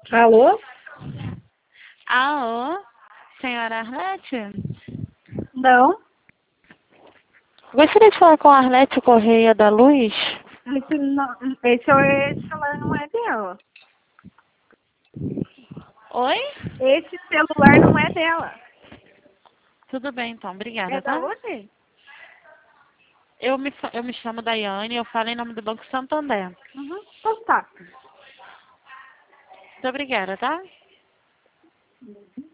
Alô? Alô, senhora Arlete? Não. Gostaria de falar com a Arlete Correia da Luz? Esse celular não é dela. Oi? Esse celular não é dela. Tudo bem, então. Obrigada, É da tá? você? Eu me chamo Daiane e eu falo em nome do Banco Santander. Contato. Muito obrigada, tá?